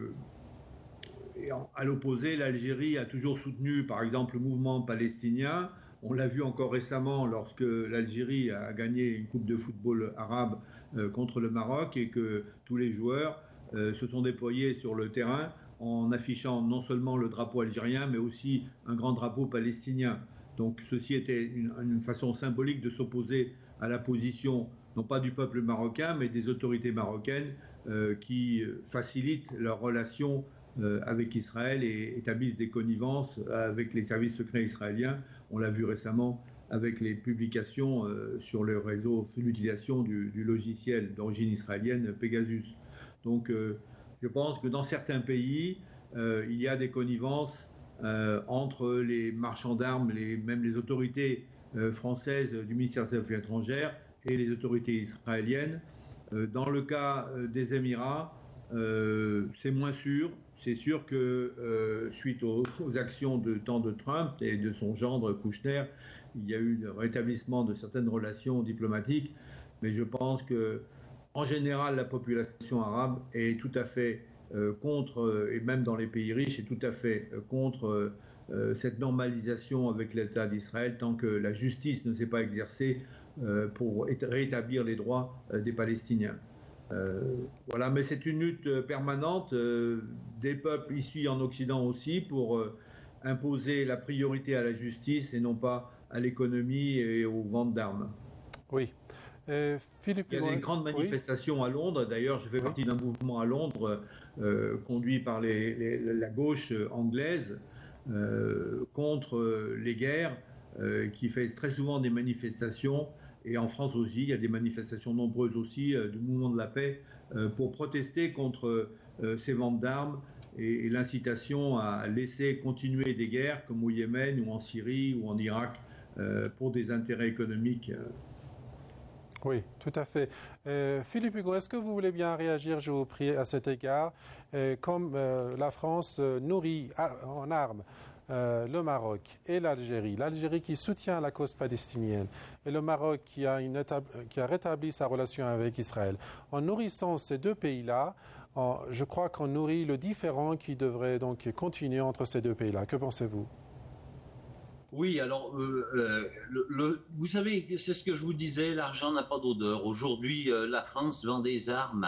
à l'opposé, l'Algérie a toujours soutenu, par exemple, le mouvement palestinien. On l'a vu encore récemment lorsque l'Algérie a gagné une coupe de football arabe contre le Maroc et que tous les joueurs se sont déployés sur le terrain en affichant non seulement le drapeau algérien, mais aussi un grand drapeau palestinien. Donc ceci était une façon symbolique de s'opposer à la position, non pas du peuple marocain, mais des autorités marocaines qui facilitent leurs relations avec Israël et établissent des connivences avec les services secrets israéliens. On l'a vu récemment avec les publications sur le réseau, l'utilisation du logiciel d'origine israélienne Pegasus. Donc je pense que dans certains pays, il y a des connivences entre les marchands d'armes, même les autorités françaises du ministère des Affaires étrangères et les autorités israéliennes. Dans le cas des Émirats, c'est moins sûr. C'est sûr que suite aux actions de Trump et de son gendre Kouchner, il y a eu le rétablissement de certaines relations diplomatiques, mais je pense que en général, la population arabe est tout à fait contre, et même dans les pays riches, est tout à fait contre cette normalisation avec l'État d'Israël tant que la justice ne s'est pas exercée pour rétablir les droits des Palestiniens. Voilà, mais c'est une lutte permanente des peuples ici en Occident aussi pour imposer la priorité à la justice et non pas à l'économie et aux ventes d'armes. Oui. Philippe, il y a des grandes manifestations à Londres. D'ailleurs, je fais partie d'un mouvement à Londres conduit par la gauche anglaise contre les guerres, qui fait très souvent des manifestations. Et en France aussi, il y a des manifestations nombreuses aussi du mouvement de la paix pour protester contre ces ventes d'armes et l'incitation à laisser continuer des guerres comme au Yémen ou en Syrie ou en Irak pour des intérêts économiques. Oui, tout à fait. Philippe Hugon, est-ce que vous voulez bien réagir, je vous prie, à cet égard, comme la France nourrit en armes le Maroc et l'Algérie. L'Algérie qui soutient la cause palestinienne et le Maroc qui a rétabli sa relation avec Israël. En nourrissant ces deux pays-là, je crois qu'on nourrit le différend qui devrait donc continuer entre ces deux pays-là. Que pensez-vous ? Oui, alors, vous savez, c'est ce que je vous disais, l'argent n'a pas d'odeur. Aujourd'hui, la France vend des armes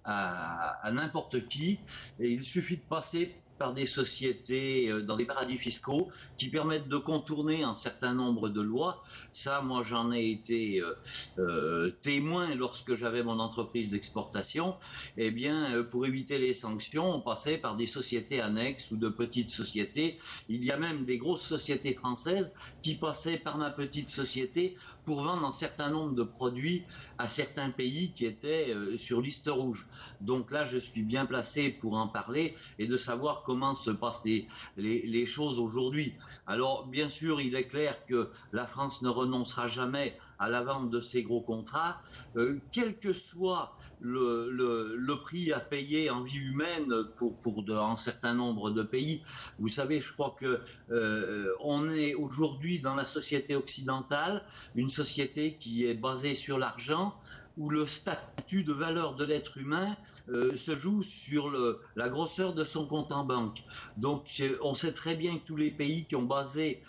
à n'importe qui et il suffit de passer par des sociétés dans des paradis fiscaux qui permettent de contourner un certain nombre de lois. Ça, moi, j'en ai été témoin lorsque j'avais mon entreprise d'exportation. Eh bien, pour éviter les sanctions, on passait par des sociétés annexes ou de petites sociétés. Il y a même des grosses sociétés françaises qui passaient par ma petite société pour vendre un certain nombre de produits à certains pays qui étaient sur liste rouge. Donc là, je suis bien placé pour en parler et de savoir comment se passent les choses aujourd'hui. Alors, bien sûr, il est clair que la France ne renoncera jamais à la vente de ces gros contrats, quel que soit le prix à payer en vie humaine pour un certain nombre de pays. Vous savez, je crois que on est aujourd'hui dans la société occidentale, une société qui est basée sur l'argent, où le statut de valeur de l'être humain se joue sur la grosseur de son compte en banque. Donc on sait très bien que tous les pays qui ont basé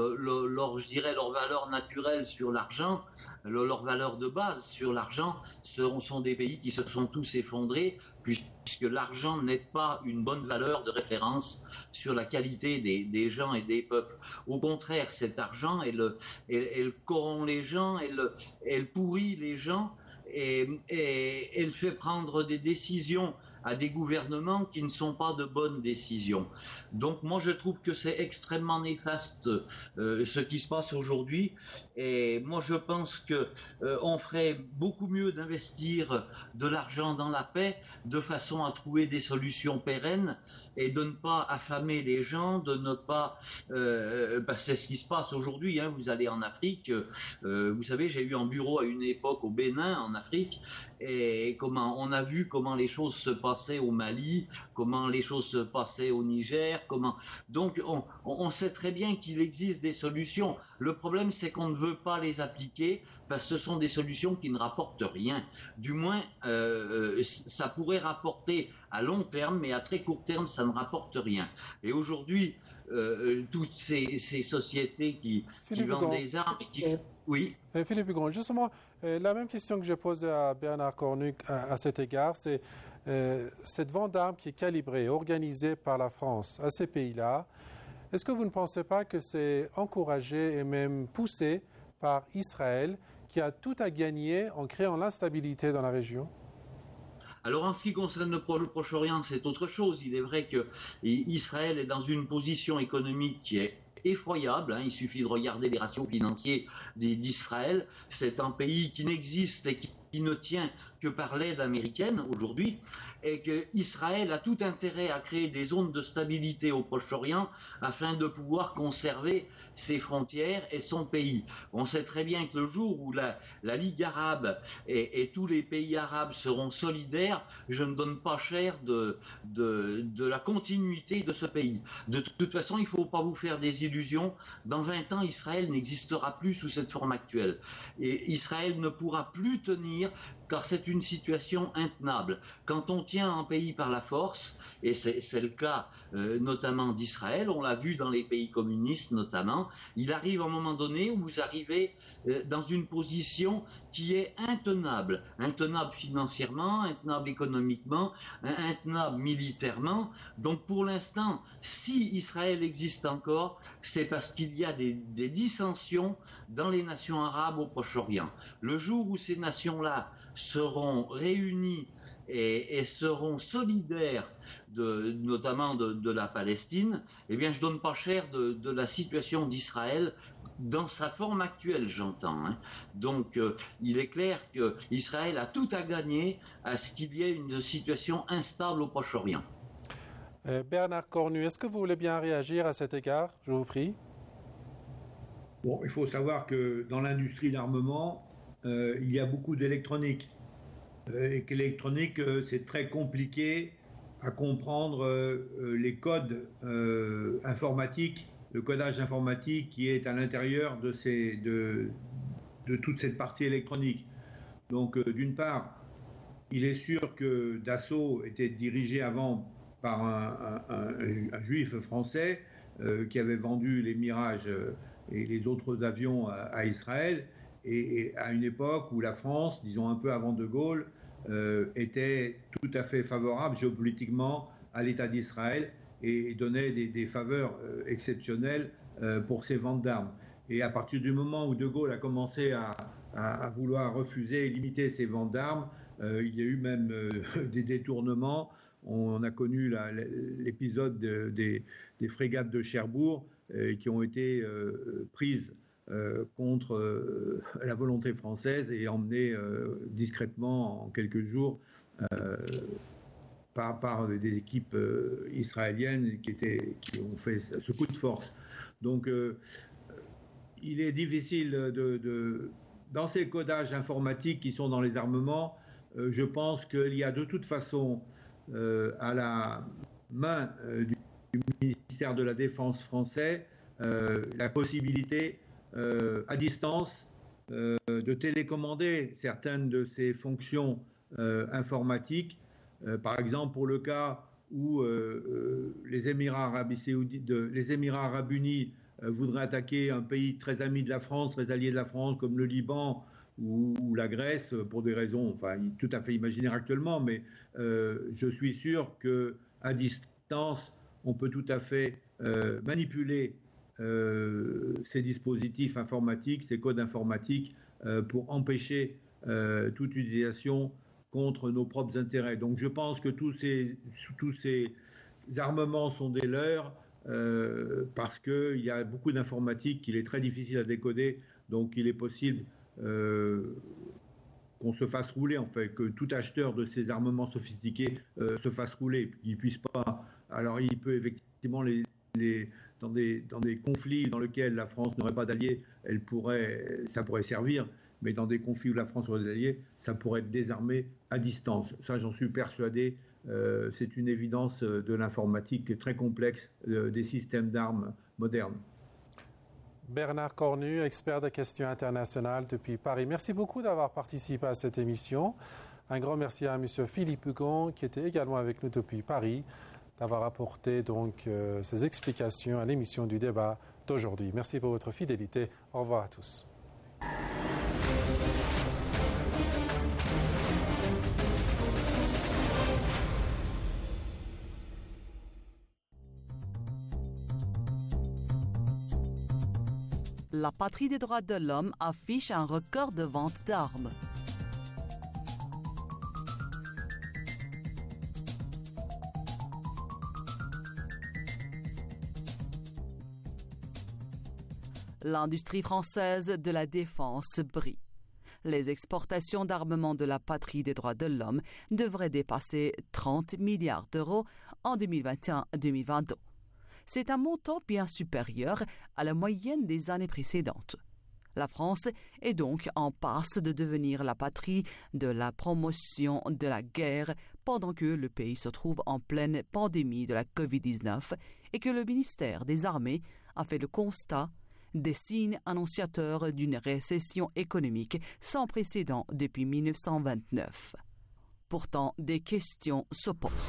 leur valeur naturelle sur l'argent, leur valeur de base sur l'argent, sont des pays qui se sont tous effondrés, puisque l'argent n'est pas une bonne valeur de référence sur la qualité des gens et des peuples. Au contraire, cet argent, elle corrompt les gens, elle pourrit les gens, et elle fait prendre des décisions à des gouvernements qui ne sont pas de bonnes décisions. Donc moi je trouve que c'est extrêmement néfaste ce qui se passe aujourd'hui, et moi je pense que on ferait beaucoup mieux d'investir de l'argent dans la paix de façon à trouver des solutions pérennes et de ne pas affamer les gens, de ne pas c'est ce qui se passe aujourd'hui, hein. Vous allez en Afrique, vous savez, j'ai eu un bureau à une époque au Bénin en Afrique, et on a vu comment les choses se passaient au Mali, comment les choses se passaient au Niger, donc on sait très bien qu'il existe des solutions. Le problème, c'est qu'on ne veut pas les appliquer parce que ce sont des solutions qui ne rapportent rien. Du moins, ça pourrait rapporter à long terme, mais à très court terme, ça ne rapporte rien. Et aujourd'hui, toutes ces sociétés qui vendent des armes, oui. Philippe Hugon, justement, la même question que j'ai posée à Bernard Cornuc à cet égard, c'est cette vente d'armes qui est calibrée, organisée par la France à ces pays-là. Est-ce que vous ne pensez pas que c'est encouragé et même poussé par Israël, qui a tout à gagner en créant l'instabilité dans la région ? Alors en ce qui concerne le Proche-Orient, c'est autre chose. Il est vrai que Israël est dans une position économique qui est effroyable, hein. Il suffit de regarder les ratios financiers d'Israël. C'est un pays qui n'existe et qui ne tient que par l'aide américaine aujourd'hui, et qu'Israël a tout intérêt à créer des zones de stabilité au Proche-Orient afin de pouvoir conserver ses frontières et son pays. On sait très bien que le jour où la Ligue arabe et tous les pays arabes seront solidaires, je ne donne pas cher de la continuité de ce pays. De toute façon, il ne faut pas vous faire des illusions. Dans 20 ans, Israël n'existera plus sous cette forme actuelle. Et Israël ne pourra plus tenir car c'est une situation intenable. Quand on tient un pays par la force, et c'est le cas notamment d'Israël, on l'a vu dans les pays communistes notamment, il arrive à un moment donné où vous arrivez dans une position qui est intenable financièrement, intenable économiquement, intenable militairement. Donc pour l'instant, si Israël existe encore, c'est parce qu'il y a des dissensions dans les nations arabes au Proche-Orient. Le jour où ces nations-là seront réunies et seront solidaires notamment de la Palestine, eh bien je donne pas cher de la situation d'Israël dans sa forme actuelle, j'entends. Donc il est clair qu'Israël a tout à gagner à ce qu'il y ait une situation instable au Proche-Orient. Bernard Cornu, est-ce que vous voulez bien réagir à cet égard? Je vous prie. Bon, il faut savoir que dans l'industrie d'armement, il y a beaucoup d'électronique. Et que l'électronique, c'est très compliqué à comprendre les codes informatiques, le codage informatique qui est à l'intérieur de toute cette partie électronique. Donc, d'une part, il est sûr que Dassault était dirigé avant par un juif français qui avait vendu les Mirage et les autres avions à Israël, et à une époque où la France, disons un peu avant De Gaulle, était tout à fait favorable géopolitiquement à l'État d'Israël et donnait des faveurs exceptionnelles pour ses ventes d'armes. Et à partir du moment où De Gaulle a commencé à vouloir refuser et limiter ses ventes d'armes, il y a eu même des détournements. On a connu l'épisode des frégates de Cherbourg qui ont été prises contre la volonté française et emmenées discrètement en quelques jours par des équipes israéliennes qui ont fait ce coup de force. Donc il est difficile dans ces codages informatiques qui sont dans les armements, je pense qu'il y a de toute façon à la main du ministère de la Défense français la possibilité à distance de télécommander certaines de ces fonctions informatiques. Par exemple, pour le cas où les Émirats arabes unis voudraient attaquer un pays très ami de la France, très allié de la France, comme le Liban ou la Grèce, pour des raisons tout à fait imaginaires actuellement, mais je suis sûr qu'à distance, on peut tout à fait manipuler ces dispositifs informatiques, ces codes informatiques, pour empêcher toute utilisation contre nos propres intérêts. Donc je pense que tous ces armements sont des leurs parce qu'il y a beaucoup d'informatique qu'il est très difficile à décoder, donc il est possible qu'on se fasse rouler, en fait, que tout acheteur de ces armements sophistiqués se fasse rouler, qu'il puisse pas. Alors il peut effectivement dans des conflits dans lesquels la France n'aurait pas d'alliés, ça pourrait servir, mais dans des conflits où la France aurait des alliés, ça pourrait être désarmé à distance. Ça, j'en suis persuadé. C'est une évidence de l'informatique très complexe des systèmes d'armes modernes. Bernard Cornu, expert des questions internationales depuis Paris. Merci beaucoup d'avoir participé à cette émission. Un grand merci à M. Philippe Hugon, qui était également avec nous depuis Paris, d'avoir apporté donc ces explications à l'émission du débat d'aujourd'hui. Merci pour votre fidélité. Au revoir à tous. La patrie des droits de l'homme affiche un record de vente d'armes. L'industrie française de la défense brille. Les exportations d'armement de la patrie des droits de l'homme devraient dépasser 30 milliards d'euros en 2021-2022. C'est un montant bien supérieur à la moyenne des années précédentes. La France est donc en passe de devenir la patrie de la promotion de la guerre pendant que le pays se trouve en pleine pandémie de la COVID-19 et que le ministère des Armées a fait le constat des signes annonciateurs d'une récession économique sans précédent depuis 1929. Pourtant, des questions se posent.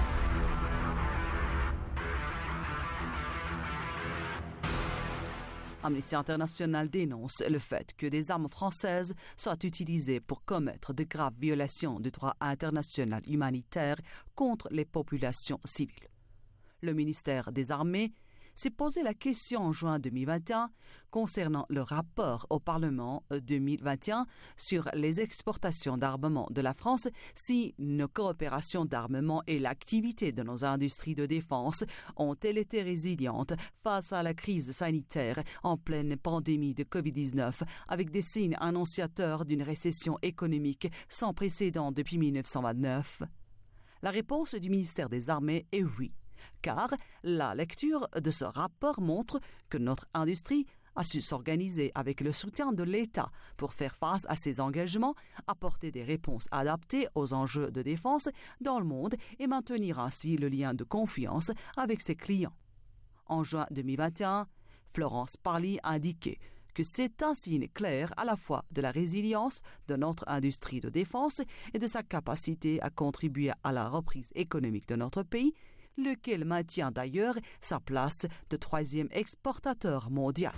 Amnesty International dénonce le fait que des armes françaises soient utilisées pour commettre de graves violations du droit international humanitaire contre les populations civiles. Le ministère des Armées s'est posé la question en juin 2021 concernant le rapport au Parlement 2021 sur les exportations d'armement de la France si nos coopérations d'armement et l'activité de nos industries de défense ont-elles été résilientes face à la crise sanitaire en pleine pandémie de COVID-19 avec des signes annonciateurs d'une récession économique sans précédent depuis 1929? La réponse du ministère des Armées est oui. Car la lecture de ce rapport montre que notre industrie a su s'organiser avec le soutien de l'État pour faire face à ses engagements, apporter des réponses adaptées aux enjeux de défense dans le monde et maintenir ainsi le lien de confiance avec ses clients. En juin 2021, Florence Parly a indiqué que c'est un signe clair à la fois de la résilience de notre industrie de défense et de sa capacité à contribuer à la reprise économique de notre pays, lequel maintient d'ailleurs sa place de troisième exportateur mondial.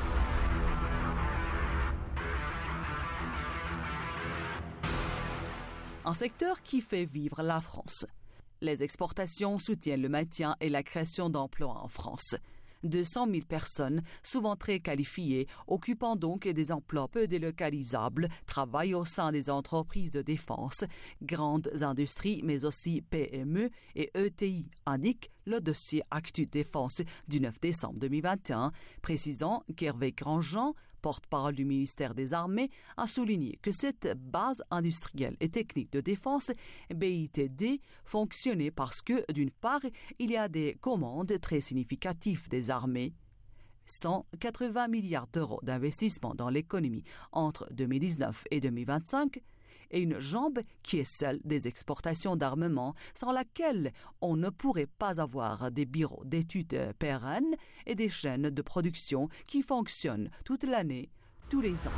Un secteur qui fait vivre la France. Les exportations soutiennent le maintien et la création d'emplois en France. 200 000 personnes, souvent très qualifiées, occupant donc des emplois peu délocalisables, travaillent au sein des entreprises de défense, grandes industries, mais aussi PME et ETI, indique le dossier Actu Défense du 9 décembre 2021, précisant qu'Hervé Grandjean, porte-parole du ministère des Armées, a souligné que cette base industrielle et technique de défense, BITD, fonctionnait parce que, d'une part, il y a des commandes très significatives des armées. 180 milliards d'euros d'investissement dans l'économie entre 2019 et 2025, et une jambe qui est celle des exportations d'armement, sans laquelle on ne pourrait pas avoir des bureaux d'études pérennes et des chaînes de production qui fonctionnent toute l'année, tous les ans.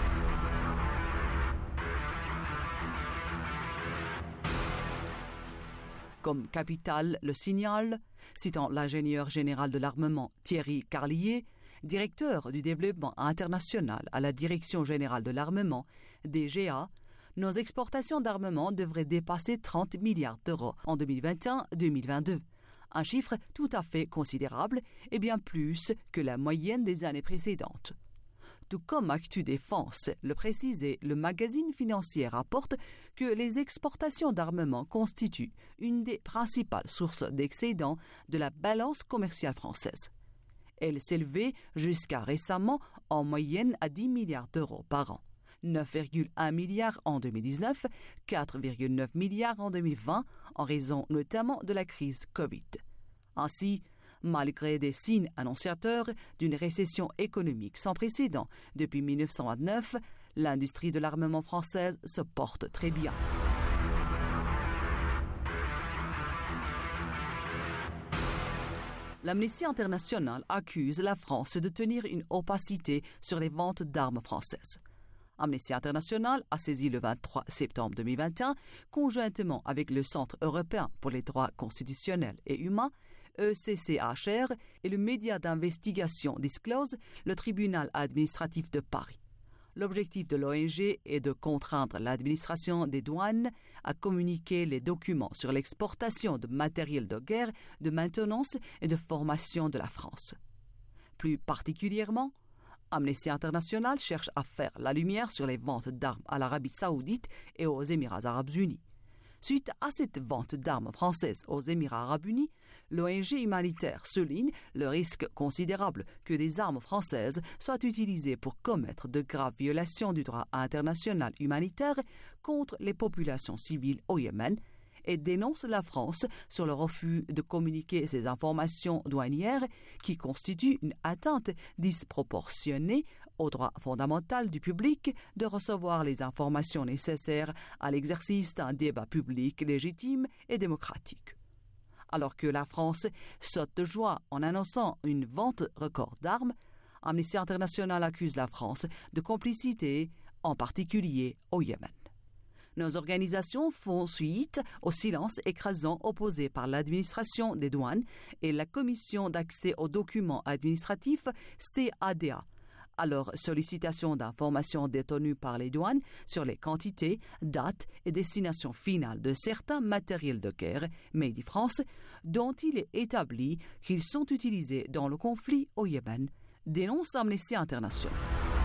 Comme Capital le signale, citant l'ingénieur général de l'armement Thierry Carlier, directeur du développement international à la Direction générale de l'armement, DGA, nos exportations d'armement devraient dépasser 30 milliards d'euros en 2021-2022. Un chiffre tout à fait considérable et bien plus que la moyenne des années précédentes. Tout comme Actu Défense le précisait, le magazine financier rapporte que les exportations d'armement constituent une des principales sources d'excédent de la balance commerciale française. Elle s'élevait jusqu'à récemment en moyenne à 10 milliards d'euros par an. 9,1 milliards en 2019, 4,9 milliards en 2020, en raison notamment de la crise Covid. Ainsi, malgré des signes annonciateurs d'une récession économique sans précédent depuis 1929, l'industrie de l'armement française se porte très bien. L'Amnesty International accuse la France de tenir une opacité sur les ventes d'armes françaises. Amnesty International a saisi le 23 septembre 2021, conjointement avec le Centre européen pour les droits constitutionnels et humains, ECCHR, et le média d'investigation Disclose, le tribunal administratif de Paris. L'objectif de l'ONG est de contraindre l'administration des douanes à communiquer les documents sur l'exportation de matériel de guerre, de maintenance et de formation de la France. Plus particulièrement, Amnesty International cherche à faire la lumière sur les ventes d'armes à l'Arabie saoudite et aux Émirats arabes unis. Suite à cette vente d'armes françaises aux Émirats arabes unis, l'ONG humanitaire souligne le risque considérable que des armes françaises soient utilisées pour commettre de graves violations du droit international humanitaire contre les populations civiles au Yémen et dénonce la France sur le refus de communiquer ces informations douanières qui constituent une atteinte disproportionnée au droit fondamental du public de recevoir les informations nécessaires à l'exercice d'un débat public légitime et démocratique. Alors que la France saute de joie en annonçant une vente record d'armes, Amnesty International accuse la France de complicité, en particulier au Yémen. Nos organisations font suite au silence écrasant opposé par l'administration des douanes et la Commission d'accès aux documents administratifs CADA à leur sollicitation d'informations détenues par les douanes sur les quantités, dates et destinations finales de certains matériels de guerre made in France dont il est établi qu'ils sont utilisés dans le conflit au Yémen, dénonce Amnesty International.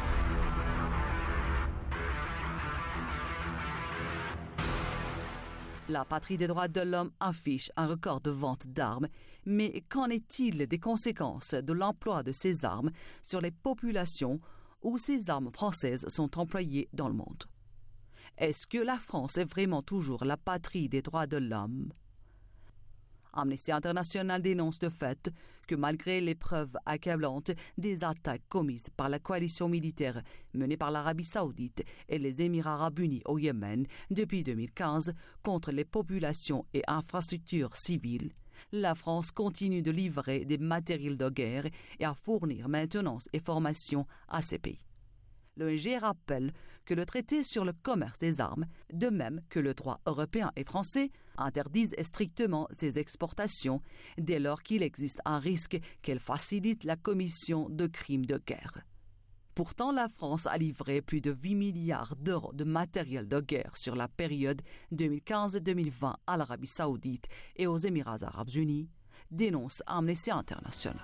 La patrie des droits de l'homme affiche un record de vente d'armes, mais qu'en est-il des conséquences de l'emploi de ces armes sur les populations où ces armes françaises sont employées dans le monde? Est-ce que la France est vraiment toujours la patrie des droits de l'homme? Amnesty International dénonce le fait que malgré les preuves accablantes des attaques commises par la coalition militaire menée par l'Arabie saoudite et les Émirats arabes unis au Yémen depuis 2015 contre les populations et infrastructures civiles, la France continue de livrer des matériels de guerre et à fournir maintenance et formation à ces pays. L'ONG rappelle que le traité sur le commerce des armes, de même que le droit européen et français, interdisent strictement ces exportations dès lors qu'il existe un risque qu'elles facilitent la commission de crimes de guerre. Pourtant, la France a livré plus de 8 milliards d'euros de matériel de guerre sur la période 2015-2020 à l'Arabie saoudite et aux Émirats arabes unis, dénonce Amnesty International.